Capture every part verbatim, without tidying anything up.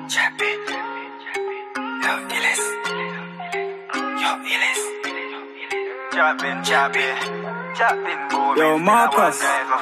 Chappy. Yo, Illis. Yo, Illis. Chappin, Chappy. Chappin, boom. Yo, Marcus.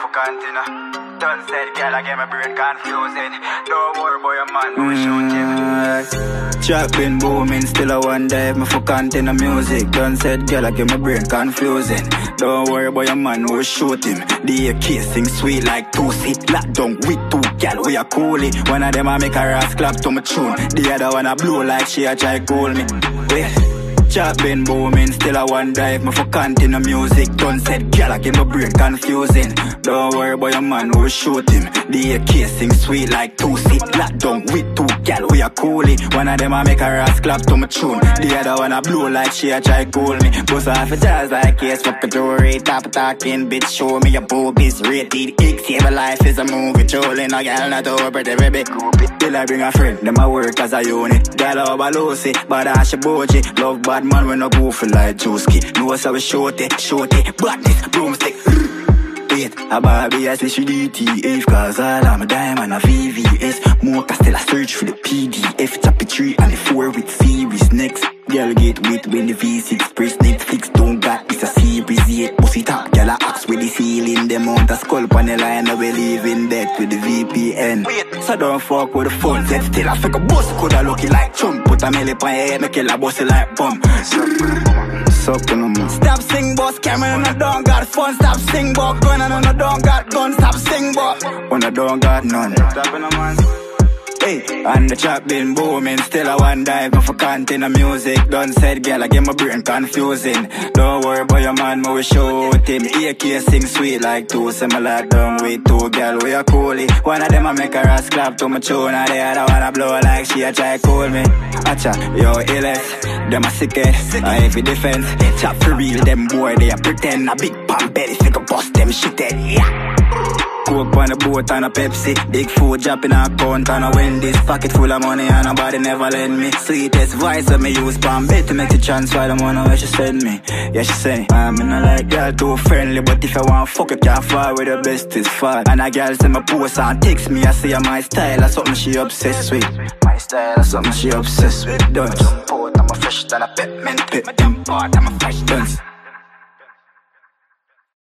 Done said, girl, I get my brain confusing. Don't worry about your man, who shoot him. Chapping, booming, still a one dive, me for content of music. Done said, girl, I get my brain confusing. Don't worry about your man, who shoot him. The A K sing sweet like two seat. Lock down with two gal, we a coolie. One of them I make a ass clap to my tune. The other one a blow like she a try call me. Wait. Chapping, booming, still a one dive, me for content of music. Done said, girl, I get my brain confusing. Don't worry about your man, who shoot him. The A K sing sweet like two seat. Lock down with two gal, we a coolie. One of them I make a ass clap to my tune. The other one a blow like she a try call me. Bust off a jazz like case, fuck a jewelry. Top talking, bitch, show me your boobies. Rated X, save life is a movie. Trolling a gal, not over the baby. Till I bring a friend, them a work as a unit. Gal over Lucy, but I she bougie. Love bad man when I go for like Juski. Know us how we short it, short it. Badness, broomstick. Wait, a Barbie I say she D T F. Cause all I'm a diamond a V V S. Mocha still a search for the P D F. Chapter three and the four with series next. Girl get with when the V six press Netflix don't got it's a series eight. Pussy top, girl a axe with the ceiling. Them on the skull panel line. I believe in that with the V P N. Wait, so don't fuck with the phone. Set still I fake a boss. Coulda looking like Trump. Put a melee on your head, make kill a bossy like bum. Suck on them. Stop sing boss, camera and I don't got fun. Stop sing boss, gun and I don't got gun. Stop sing boss, when I don't got none. Stop in a man. Hey, and the trap been booming, still a one dive, me for content of music. Done said, girl, I get my brain confusing. Don't worry about your man, me we shoot him. A K sing sweet like two, similar down with two, girl, we a coolie. One of them I make a ass clap to my tune, and the other one I blow like she a try call me. Acha, yo, Illis, them a sickhead, I heavy defense. Chop for real, them boy, they a pretend. A big pump belly, figure bust them shithead, yeah. Coke on the boat and a Pepsi. Big food drop in a account and a Wendy's. Pocket full of money and nobody never lend me. Sweetest voice that me use palm bet to make the transfer the money where she send me. Yeah, she say, I'm not like girl too friendly, but if I want fuck you can't fall with the best is far. And a girl say my post and text me, I say my style or something she obsessed with. My style or something she obsessed with. Don't jump out, I'm a fresh than a peppermint. Pep them part, I'm a fresh dance.